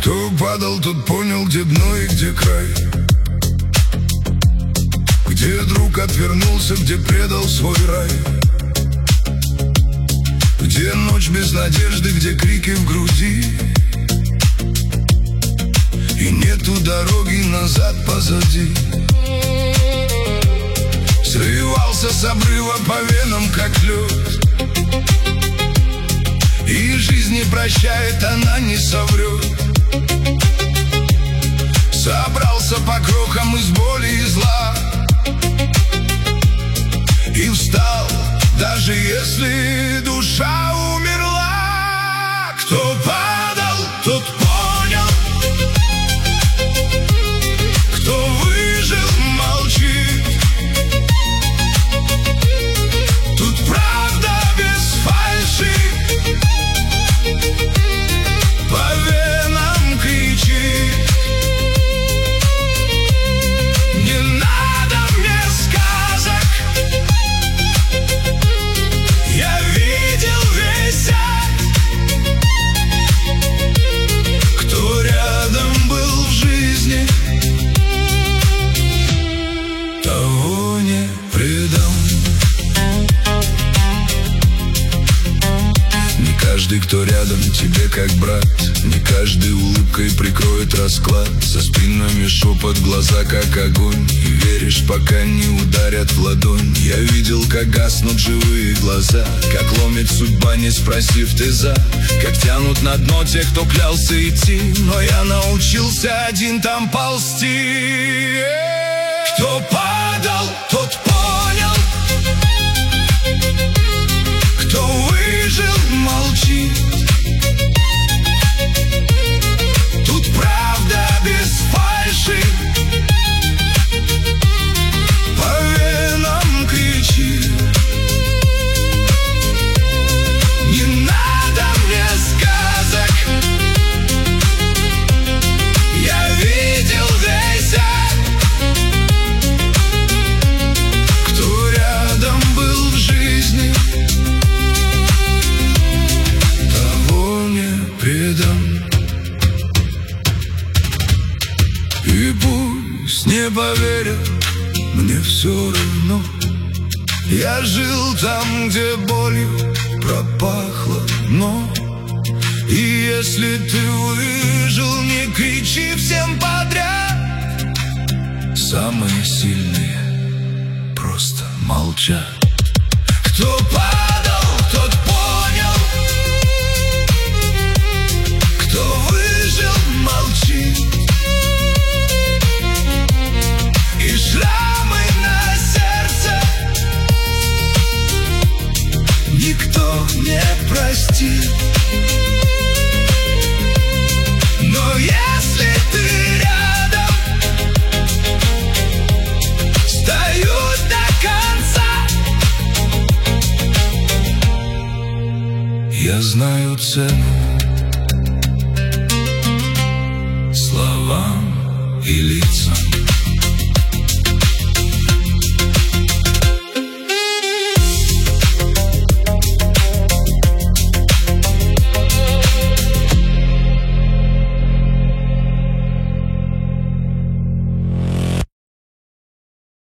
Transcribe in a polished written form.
Кто падал, тот понял, где дно и где край, где друг отвернулся, где предал свой рай, где ночь без надежды, где крики в груди, и нету дороги назад позади. Срывался с обрыва по венам, как лед, и жизнь не прощает, она не соврет. Собрался по крохам из боли и зла и встал, даже если душа умерла. Кто падал, тот понял, кто выжил, молчит. Тут правда без фальши, по венам кричит. Не надо мне сказок, я видел весь ад. Кто рядом был в жизни, того не предам. Не каждый, кто рядом, тебе как брат, не каждый улыбкой прикроет расклад. За спинами шепот, глаза как огонь, и веришь, пока не ударят в ладонь. Я видел, как гаснут живые глаза, как ломит судьба, не спросив ты за, как тянут на дно тех, кто клялся идти. Но я научился один там ползти. Кто падал, тот понял, кто выжил, молчит. Тут правда без фальши, по венам кричит. Не надо мне сказок, я видел весь ад. Кто рядом был в жизни, того не предам. И пусть не поверят, мне все равно. Я жил там, где болью пропахло дно. И если ты выжил, не кричи всем подряд. Самые сильные просто молчат. Кто падал, тот понял, кто выжил, молчит. И шрамы на сердце никто не простит. Но если ты рядом, стою до конца. Я знаю цену словам и лицам.